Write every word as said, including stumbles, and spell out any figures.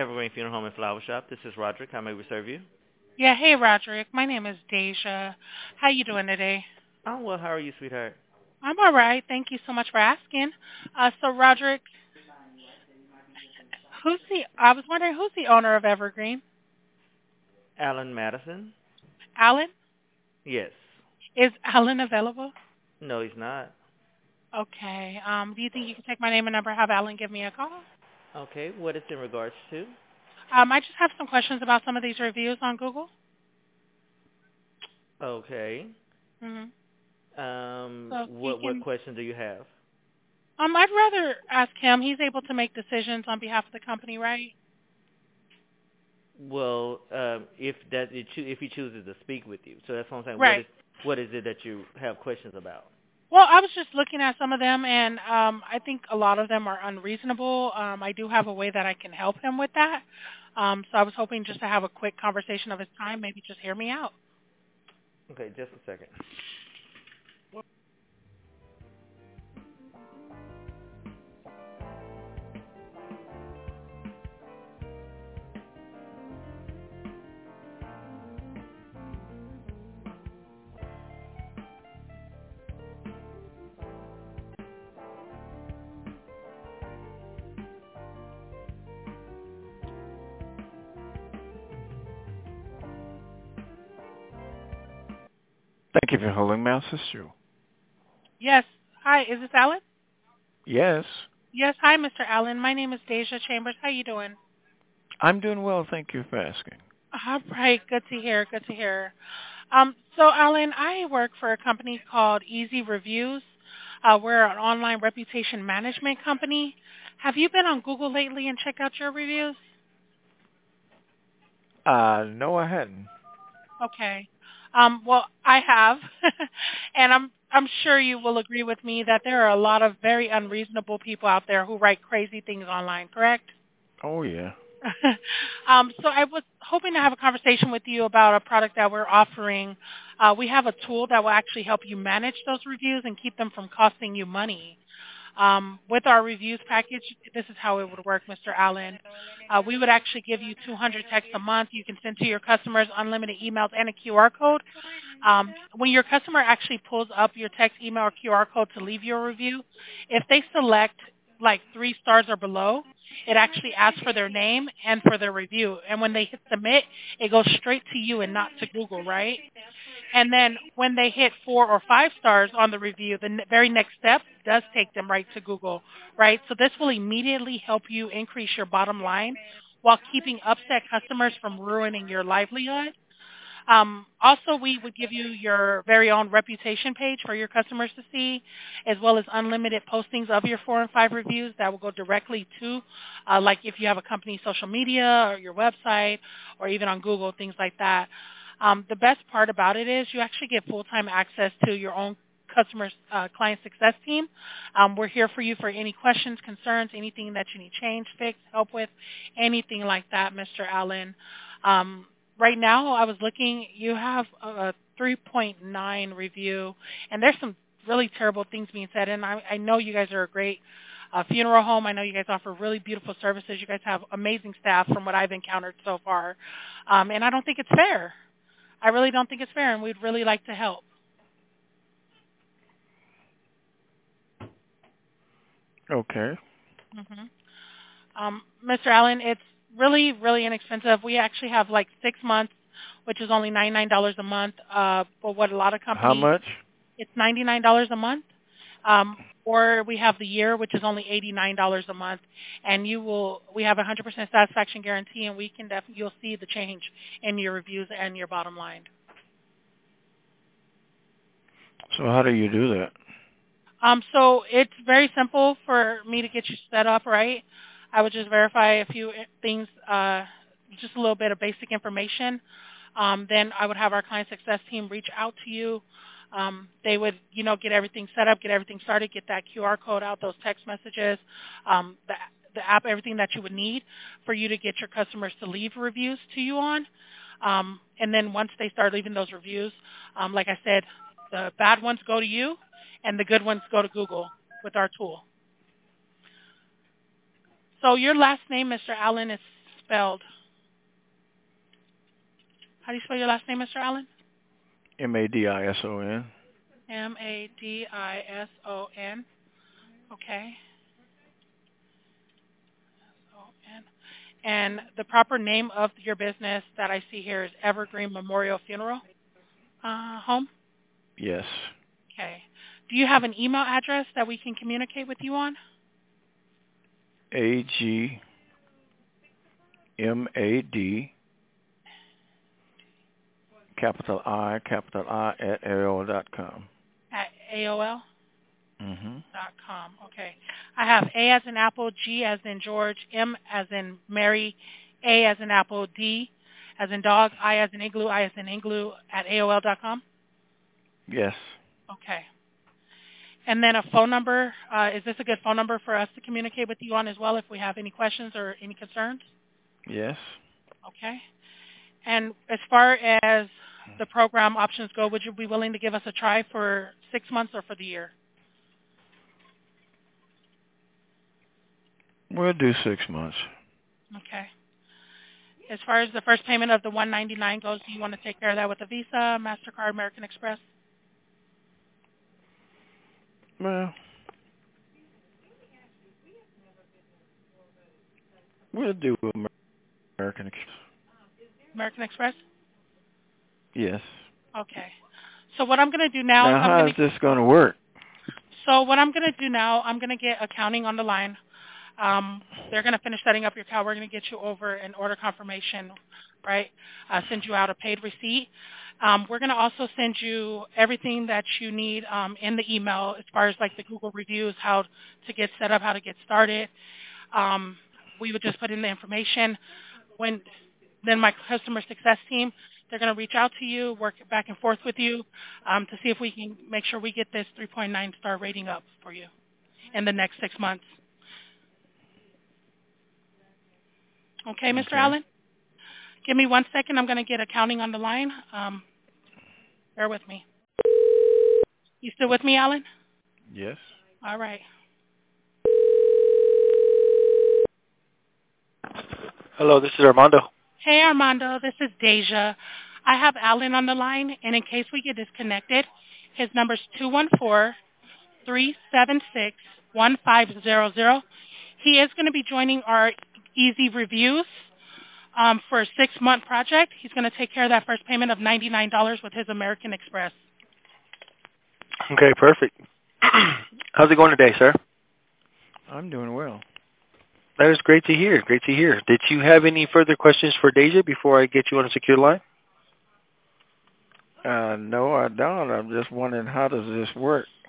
Evergreen Funeral Home and Flower Shop. This is Roderick. How may we serve you? Yeah, hey Roderick. My name is Deja. How you doing today? Oh, well, how are you, sweetheart? I'm all right. Thank you so much for asking. Uh, so Roderick, who's the? I was wondering who's the owner of Evergreen? Alan Madison? Alan? Yes. Is Alan available? No, he's not. Okay. Um, do you think you can take my name and number? Have Alan give me a call? Okay, what is in regards to? Um, I just have some questions about some of these reviews on Google. Okay. Mm-hmm. Um, So he what what can. question do you have? Um, I'd rather ask him. He's able to make decisions on behalf of the company, right? Well, um, if that it choo- if he chooses to speak with you, so that's what I'm saying. What Right. is what is it that you have questions about? Well, I was just looking at some of them, and um, I think a lot of them are unreasonable. Um, I do have a way that I can help him with that. Um, so I was hoping just to have a quick conversation of his time, maybe just hear me out. Okay, just a second. Thank you for holding. May I assist you? Yes. Hi, is this Alan? Yes. Yes. Hi, Mister Allen. My name is Deja Chambers. How you doing? I'm doing well. Thank you for asking. All right. Good to hear. Good to hear. Um, so, Alan, I work for a company called Easy Reviews. Uh, we're an online reputation management company. Have you been on Google lately and checked out your reviews? Uh, no, I hadn't. Okay. Um, well, I have, and I'm I'm sure you will agree with me that there are a lot of very unreasonable people out there who write crazy things online. Correct? Oh, yeah. um, so I was hoping to have a conversation with you about a product that we're offering. Uh, we have a tool that will actually help you manage those reviews and keep them from costing you money. Um, with our reviews package, this is how it would work, Mister Allen. Uh, we would actually give you two hundred texts a month. You can send to your customers unlimited emails and a Q R code. Um, when your customer actually pulls up your text, email, or Q R code to leave your review, if they select like three stars or below, it actually asks for their name and for their review. And when they hit submit, it goes straight to you and not to Google, right? And then when they hit four or five stars on the review, the ne- very next step does take them right to Google, right? So this will immediately help you increase your bottom line while keeping upset customers from ruining your livelihood. Um, also, we would give you your very own reputation page for your customers to see, as well as unlimited postings of your four and five reviews that will go directly to, uh, like if you have a company social media or your website or even on Google, things like that. Um, the best part about it is you actually get full-time access to your own customer uh, client success team. Um, we're here for you for any questions, concerns, anything that you need change, fix, help with, anything like that, Mister Allen. Um, right now, I was looking, you have a three point nine review, and there's some really terrible things being said, and I, I know you guys are a great uh, funeral home. I know you guys offer really beautiful services. You guys have amazing staff from what I've encountered so far, um, and I don't think it's fair. I really don't think it's fair, and we'd really like to help. Okay. hmm Um, Mister Allen, it's really, really inexpensive. We actually have like six months, which is only ninety-nine dollars a month. Uh, but what a lot of How companies, much? it's ninety-nine dollars a month. Um, or we have the year, which is only eighty-nine dollars a month. And you will, we have a one hundred percent satisfaction guarantee, and we can definitely, you'll see the change in your reviews and your bottom line. So how do you do that? Um, so it's very simple for me to get you set up, right? I would just verify a few things, uh, just a little bit of basic information. Um, then I would have our client success team reach out to you. Um, they would, you know, get everything set up, get everything started, get that Q R code out, those text messages, um, the, the app, everything that you would need for you to get your customers to leave reviews to you on. Um, and then once they start leaving those reviews, um, like I said, the bad ones go to you, and the good ones go to Google with our tool. So your last name, Mister Allen, is spelled? How do you spell your last name, Mister Allen? M A D I S O N. M A D I S O N. Okay. S O N. And the proper name of your business that I see here is Evergreen Memorial Funeral uh, Home? Yes. Okay. Do you have an email address that we can communicate with you on? A G M A D capital I, capital I at A O L dot com. At A O L? Mm-hmm. Dot com. Okay. I have A as in Apple, G as in George, M as in Mary, A as in Apple, D as in dog, I as in igloo, I as in igloo at A O L dot com? Yes. Okay. And then a phone number. Uh, is this a good phone number for us to communicate with you on as well if we have any questions or any concerns? Yes. Okay. And as far as the program options go, would you be willing to give us a try for six months or for the year? We'll do six months. Okay. As far as the first payment of the one hundred ninety-nine dollars goes, do you want to take care of that with a Visa, MasterCard, American Express? Well, we'll do American Express. American Express? Yes. Okay. So what I'm going to do now, Now, is how I'm is going to, this going to work? So what I'm going to do now, I'm going to get accounting on the line. Um, they're going to finish setting up your account. We're going to get you over an order confirmation, right? Uh, send you out a paid receipt. Um, we're going to also send you everything that you need um, in the email as far as like the Google reviews, how to get set up, how to get started. Um, we would just put in the information. When then my customer success team, they're going to reach out to you, work back and forth with you um, to see if we can make sure we get this three point nine star rating up for you in the next six months. Okay, Mister Okay. Allen? Give me one second. I'm going to get accounting on the line. Um, bear with me. You still with me, Allen? Yes. All right. Hello, this is Armando. Hey, Armando. This is Deja. I have Allen on the line, and in case we get disconnected, his number's two one four, three seven six, one five zero zero. He is going to be joining our Easy Reviews um, for a six-month project. He's going to take care of that first payment of ninety-nine dollars with his American Express. Okay, perfect. How's it going today, sir? I'm doing well. That is great to hear. Great to hear. Did you have any further questions for Deja before I get you on a secure line? Uh, no, I don't. I'm just wondering, how does this work?